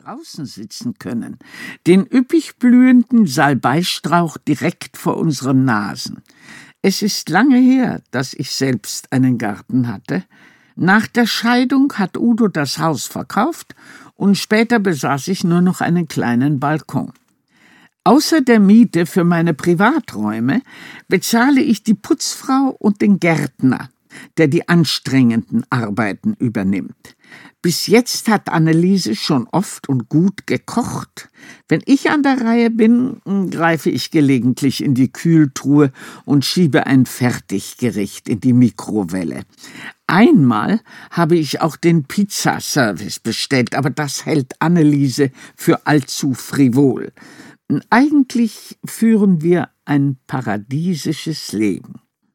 draußen sitzen können, den üppig blühenden Salbeistrauch direkt vor unseren Nasen. Es ist lange her, dass ich selbst einen Garten hatte. Nach der Scheidung hat Udo das Haus verkauft und später besaß ich nur noch einen kleinen Balkon. Außer der Miete für meine Privaträume bezahle ich die Putzfrau und den Gärtner, der die anstrengenden Arbeiten übernimmt. Bis jetzt hat Anneliese schon oft und gut gekocht. Wenn ich an der Reihe bin, greife ich gelegentlich in die Kühltruhe und schiebe ein Fertiggericht in die Mikrowelle. Einmal habe ich auch den Pizzaservice bestellt, aber das hält Anneliese für allzu frivol. Eigentlich führen wir ein paradiesisches Leben.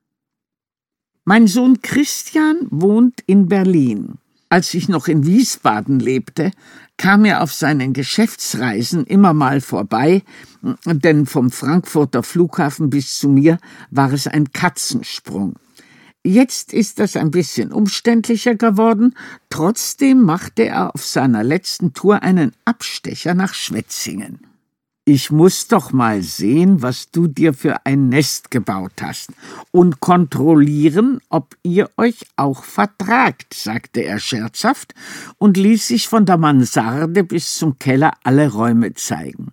Mein Sohn Christian wohnt in Berlin. Als ich noch in Wiesbaden lebte, kam er auf seinen Geschäftsreisen immer mal vorbei, denn vom Frankfurter Flughafen bis zu mir war es ein Katzensprung. Jetzt ist das ein bisschen umständlicher geworden, trotzdem machte er auf seiner letzten Tour einen Abstecher nach Schwetzingen. »Ich muss doch mal sehen, was du dir für ein Nest gebaut hast und kontrollieren, ob ihr euch auch vertragt«, sagte er scherzhaft und ließ sich von der Mansarde bis zum Keller alle Räume zeigen.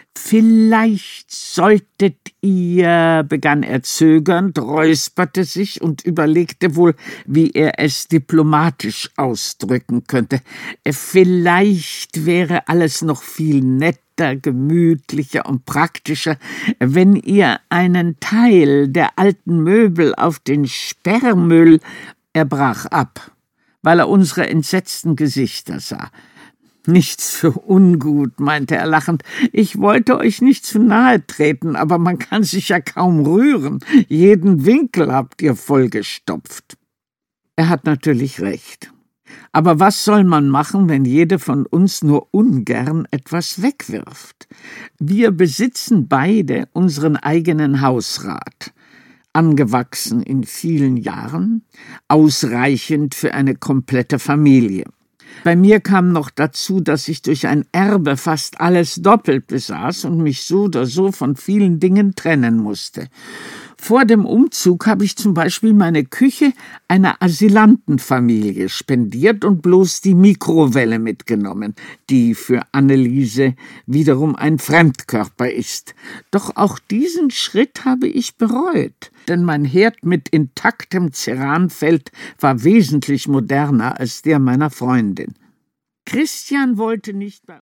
»Vielleicht solltet ihr«, begann er zögernd, räusperte sich und überlegte wohl, wie er es diplomatisch ausdrücken könnte. »Vielleicht wäre alles noch viel netter, gemütlicher und praktischer, wenn ihr einen Teil der alten Möbel auf den Sperrmüll«, er brach ab, weil er unsere entsetzten Gesichter sah. »Nichts für ungut«, meinte er lachend. »Ich wollte euch nicht zu nahe treten, aber man kann sich ja kaum rühren. Jeden Winkel habt ihr vollgestopft.« Er hat natürlich recht. Aber was soll man machen, wenn jede von uns nur ungern etwas wegwirft? Wir besitzen beide unseren eigenen Hausrat. Angewachsen in vielen Jahren, ausreichend für eine komplette Familie. Bei mir kam noch dazu, dass ich durch ein Erbe fast alles doppelt besaß und mich so oder so von vielen Dingen trennen musste. Vor dem Umzug habe ich zum Beispiel meine Küche einer Asylantenfamilie spendiert und bloß die Mikrowelle mitgenommen, die für Anneliese wiederum ein Fremdkörper ist. Doch auch diesen Schritt habe ich bereut, denn mein Herd mit intaktem Ceranfeld war wesentlich moderner als der meiner Freundin. Christian wollte nicht bei